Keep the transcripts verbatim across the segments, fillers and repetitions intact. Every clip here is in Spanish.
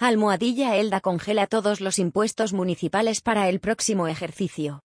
Almohadilla Elda congela todos los impuestos municipales para el próximo ejercicio.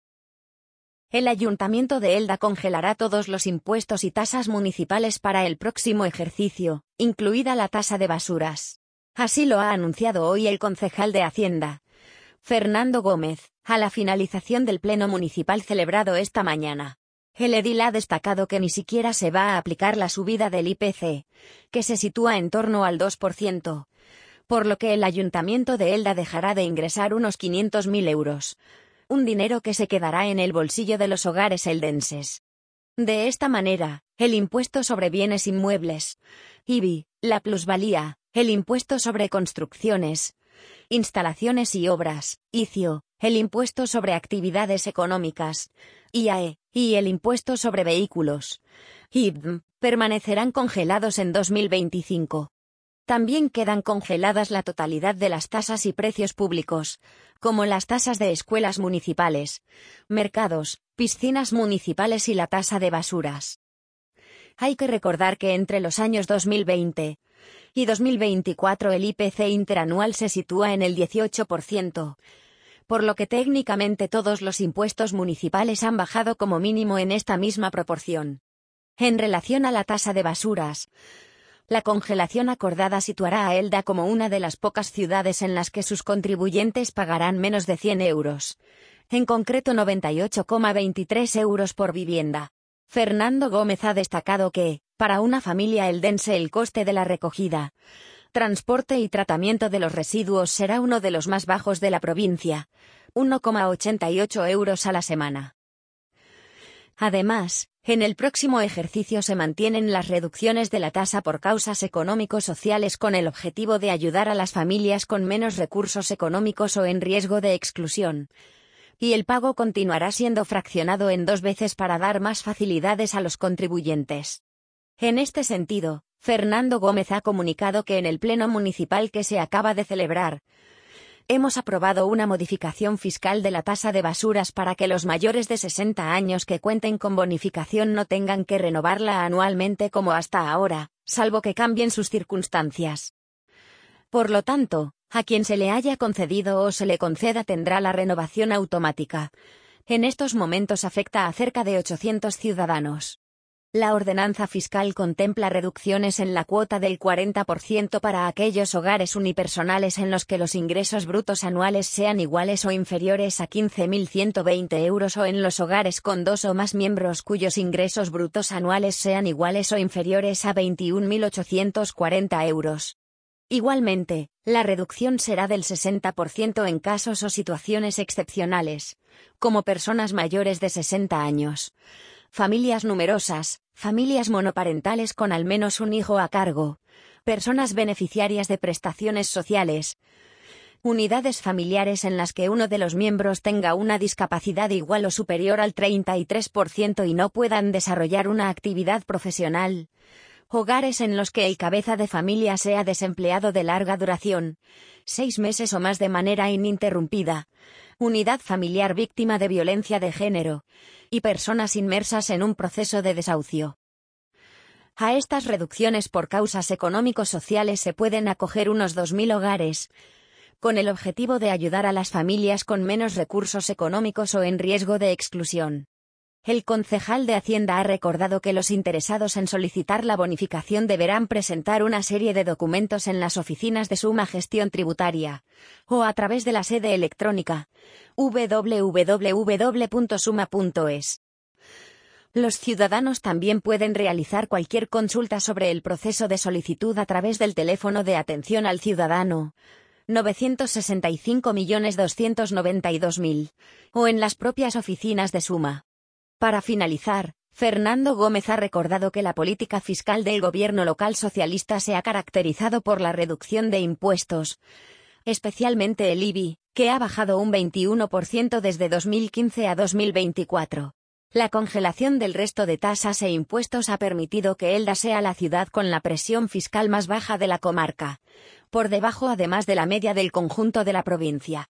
El Ayuntamiento de Elda congelará todos los impuestos y tasas municipales para el próximo ejercicio, incluida la tasa de basuras. Así lo ha anunciado hoy el concejal de Hacienda, Fernando Gómez, a la finalización del pleno municipal celebrado esta mañana. El edil ha destacado que ni siquiera se va a aplicar la subida del I P C, que se sitúa en torno al dos por ciento, por lo que el Ayuntamiento de Elda dejará de ingresar unos quinientos mil euros. Un dinero que se quedará en el bolsillo de los hogares eldenses. De esta manera, el impuesto sobre bienes inmuebles, I B I, la plusvalía, el impuesto sobre construcciones, instalaciones y obras, I C I O, el impuesto sobre actividades económicas, I A E, y el impuesto sobre vehículos, I V M, permanecerán congelados en dos mil veinticinco. También quedan congeladas la totalidad de las tasas y precios públicos, como las tasas de escuelas municipales, mercados, piscinas municipales y la tasa de basuras. Hay que recordar que entre los años dos mil veinte y dos mil veinticuatro el I P C interanual se sitúa en el dieciocho por ciento, por lo que técnicamente todos los impuestos municipales han bajado como mínimo en esta misma proporción. En relación a la tasa de basuras, la congelación acordada situará a Elda como una de las pocas ciudades en las que sus contribuyentes pagarán menos de cien euros, en concreto noventa y ocho coma veintitrés euros por vivienda. Fernando Gómez ha destacado que, para una familia eldense el coste de la recogida, transporte y tratamiento de los residuos será uno de los más bajos de la provincia, uno coma ochenta y ocho euros a la semana. Además, en el próximo ejercicio se mantienen las reducciones de la tasa por causas económico-sociales con el objetivo de ayudar a las familias con menos recursos económicos o en riesgo de exclusión. Y el pago continuará siendo fraccionado en dos veces para dar más facilidades a los contribuyentes. En este sentido, Fernando Gómez ha comunicado que en el pleno municipal que se acaba de celebrar, hemos aprobado una modificación fiscal de la tasa de basuras para que los mayores de sesenta años que cuenten con bonificación no tengan que renovarla anualmente como hasta ahora, salvo que cambien sus circunstancias. Por lo tanto, a quien se le haya concedido o se le conceda tendrá la renovación automática. En estos momentos afecta a cerca de ochocientos ciudadanos. La ordenanza fiscal contempla reducciones en la cuota del cuarenta por ciento para aquellos hogares unipersonales en los que los ingresos brutos anuales sean iguales o inferiores a quince mil ciento veinte euros o en los hogares con dos o más miembros cuyos ingresos brutos anuales sean iguales o inferiores a veintiún mil ochocientos cuarenta euros. Igualmente, la reducción será del sesenta por ciento en casos o situaciones excepcionales, como personas mayores de sesenta años. Familias numerosas, familias monoparentales con al menos un hijo a cargo, personas beneficiarias de prestaciones sociales, unidades familiares en las que uno de los miembros tenga una discapacidad igual o superior al treinta y tres por ciento y no puedan desarrollar una actividad profesional, hogares en los que el cabeza de familia sea desempleado de larga duración, seis meses o más de manera ininterrumpida, unidad familiar víctima de violencia de género, y personas inmersas en un proceso de desahucio. A estas reducciones por causas económico-sociales se pueden acoger unos dos mil hogares, con el objetivo de ayudar a las familias con menos recursos económicos o en riesgo de exclusión. El concejal de Hacienda ha recordado que los interesados en solicitar la bonificación deberán presentar una serie de documentos en las oficinas de Suma Gestión Tributaria, o a través de la sede electrónica, doble u doble u doble u punto suma punto es. Los ciudadanos también pueden realizar cualquier consulta sobre el proceso de solicitud a través del teléfono de atención al ciudadano, novecientos sesenta y cinco millones doscientos noventa y dos mil, o en las propias oficinas de Suma. Para finalizar, Fernando Gómez ha recordado que la política fiscal del gobierno local socialista se ha caracterizado por la reducción de impuestos, especialmente el I B I, que ha bajado un veintiuno por ciento desde dos mil quince a dos mil veinticuatro. La congelación del resto de tasas e impuestos ha permitido que Elda sea la ciudad con la presión fiscal más baja de la comarca, por debajo además de la media del conjunto de la provincia.